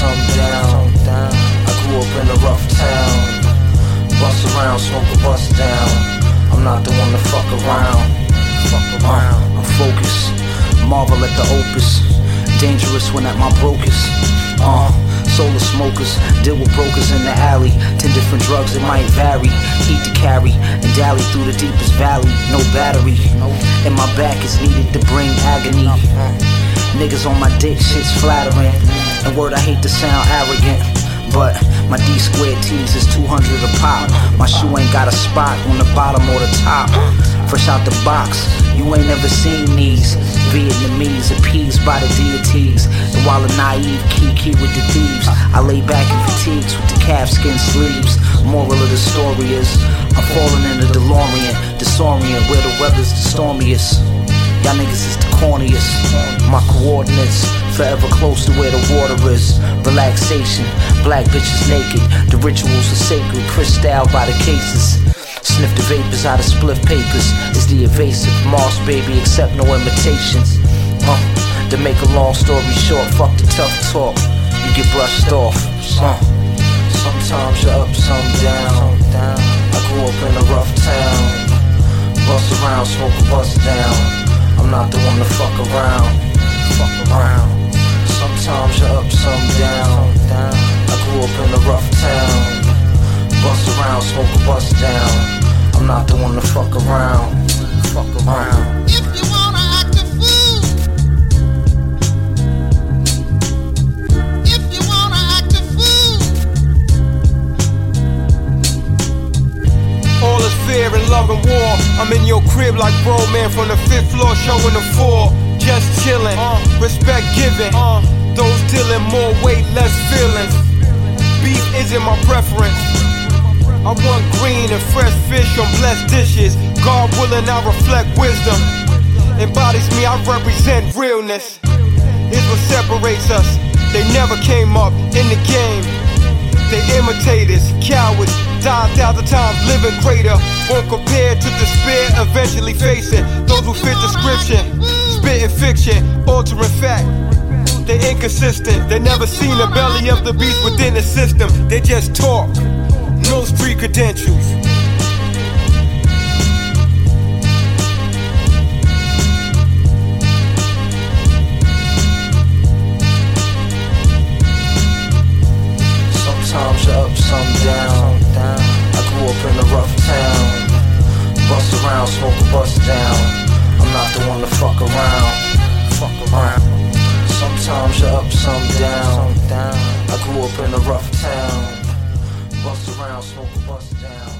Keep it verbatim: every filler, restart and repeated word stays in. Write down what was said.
some down. I grew up in a rough town. Bust around, smoke a bust down. I'm not the one to fuck around. Fuck around. Uh, I'm focused, marvel at the opus. Dangerous when at my brokest. Uh, solar smokers, deal with brokers in the alley. Ten different drugs, it might vary. Heat to carry and dally through the deepest valley. No battery, and my back is needed to bring agony. Niggas on my dick, shit's flattering. And word, I hate to sound arrogant, but my D squared tees is two hundred a pop. My shoe ain't got a spot on the bottom or the top. Fresh out the box, you ain't never seen these. Vietnamese appeased by the deities. And while a naive kiki with the thieves, I lay back in fatigues with the calfskin sleeves. Moral of the story is, I'm falling in the DeLorean, disorient where the weather's the stormiest. Y'all niggas is the corniest. My coordinates forever close to where the water is. Relaxation, black bitches naked. The rituals are sacred, crystal by the cases. Sniff the vapors out of spliff papers. It's the evasive Mars baby, accept no imitations. Uh, to make a long story short, fuck the tough talk, you get brushed off. Uh, sometimes you're up, some down. I grew up in a rough town. Bust around, smoke a bust down. I'm not the one to fuck around. Fuck around. Sometimes you're up, some down. I grew up in a rough town. Bust around, smoke a bust down. I'm not the one to fuck around. Fuck around. If you wanna act a fool, if you wanna act a fool, all is fear and love and war. I'm in your crib like bro man from the fifth floor, showing the four. Just chillin', uh, respect given. Uh, those dealing more weight, less feelings. Beef isn't my preference. I want green and fresh fish on blessed dishes. God willing, I reflect wisdom. Embodies me, I represent realness. It's what separates us. They never came up in the game. They imitators, cowards, die a thousand times, living greater. Won't compare to despair, eventually facing those who fit description. Spitting fiction, altering fact. They inconsistent, they never seen the belly of the beast within the system. They just talk, no street credentials. Sometimes you're up, some down. I grew up in a rough town. Bust around, smoke a bust down. I'm not the one to fuck around. Fuck around. Sometimes you're up, some down. I grew up in a rough town. Bust around, smoke a bust down.